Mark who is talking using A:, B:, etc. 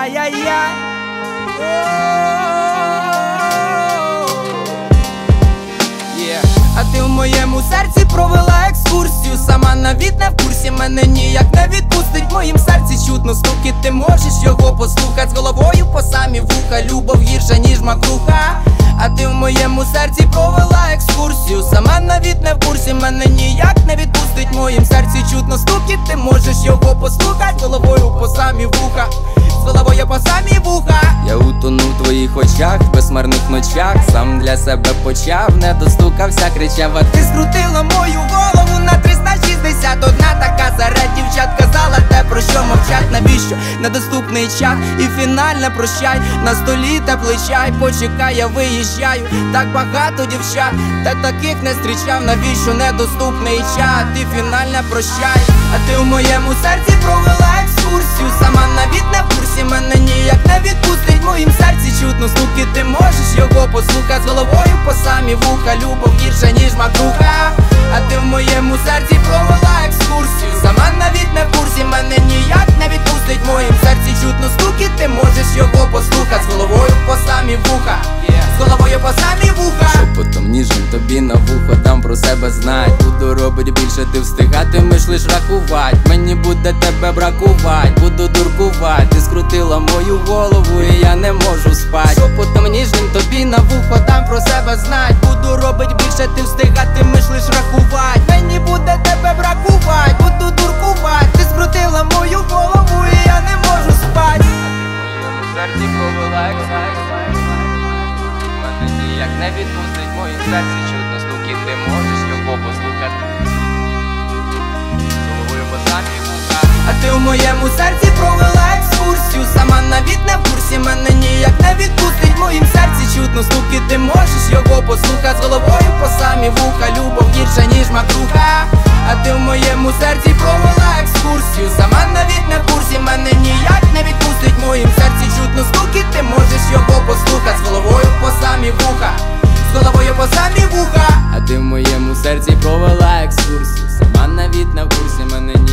A: Ай-яй-яй. А ти в моєму серці провела екскурсію. Сама навіть не в курсі, мене ніяк не відпустить. В моїм серці чутно стуки, ти можеш його послухать. З головою по самі вуха, любов гірша, ніж макруха. А ти в моєму серці провела екскурсію. Сама навіть не в курсі, мене ніяк не відпустить. В моїм серці чутно стуки, ти можеш його послухать. З головою по самі вуха, з головою по самі вуха. Я утону в твоїх очах, в безмарних ночах. Сам для себе почав, не достукався, кричав. А ти скрутила мою голову на 360. Одна така серед дівчат казала те, про що мовчать. Навіщо недоступний чат і фінальне прощай. На столі теплий чай, почекай, я виїжджаю. Так багато дівчат, та таких не зустрічав. Навіщо недоступний чат і фінальне прощай. А ти в моєму серці провела екскурсію. Сама навіть не в курсі, мене ніяк не відпустить. В моїм серці чутно стуки, ти можеш його послухать. З головою по самі вуха, любов гірша, ніж макруха. А ти в моєму серці провела екскурсію. Сама навіть не в курсі, мене ніяк не відпустить. В моїм серці чутно стуки, ти можеш його послухать. З головою по самі вуха, з головою по самі вуха. Шепотом ніжним тобі на вухо дам про себе знать. Буду робить більше, ти встигатимеш лиш рахувать. Мені буде тебе бракувать, буду дуркувать. Ти скрутила мою голову і я не можу спать. Шепотом ніжним тобі на вухо дам про себе знать. Буду робить більше, ти встигатимеш лиш рахувать. Мені буде тебе бракувать, буду дуркувать. Ти скрутила мою голову і я не можу спать. А ти в моєму серці провела мене ніяк не відпустить. В моїм серці чутно стуки, ти можеш його послухати. З головою по самі вуха. А ти в моєму серці провела екскурсію. Сама навіть не в курсі, мене ніяк не відпустить. В моїм серці чутно стуки, ти можеш його послухати. З головою по самі вуха, любов гірша, ніж макруха. А ти в моєму серці провела екскурсію. Сама навіть не в курсі, мене ніяк не відпустить. В моїм серці чутно стуки, ти можеш його послухати. З головою по самі вуха, з головою по самі вуха. А ти в моєму серці провела екскурсію. Сама навіть не в курсі, мене ніяк